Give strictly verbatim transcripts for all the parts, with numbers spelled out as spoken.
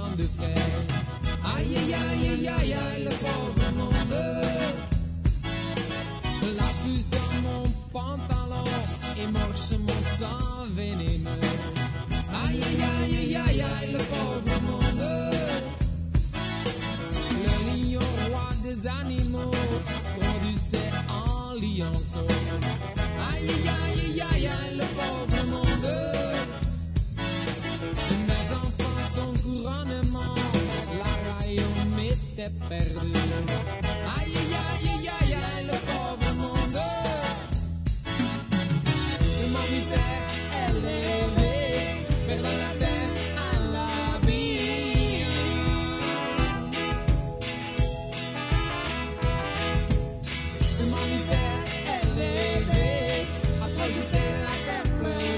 tant de frères. Aïe aïe aïe aïe aïe aïe, le pauvre monde. La puce dans mon pantalon et moche mon sang vénéneux. Aïe aïe aïe aïe aïe aïe, le pauvre monde. Le lion roi des animaux produisait en lionceau. Aïe aïe aïe aïe aïe aïe, le pauvre monde. Mes enfants, son couronnement, la royaume était perdu. Aïe aïe aïe aïe aïe aïe, le pauvre monde. Le mammifère élevé vers la terre à l'abîme. Le mammifère élevé a trop jeté la terre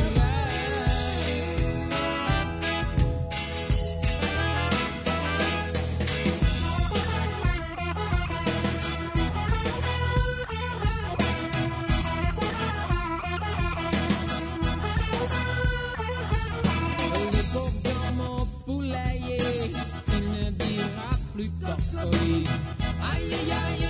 le pauvre dans mon poulailler, il ne dira plus cocoï. Aïe aïe aïe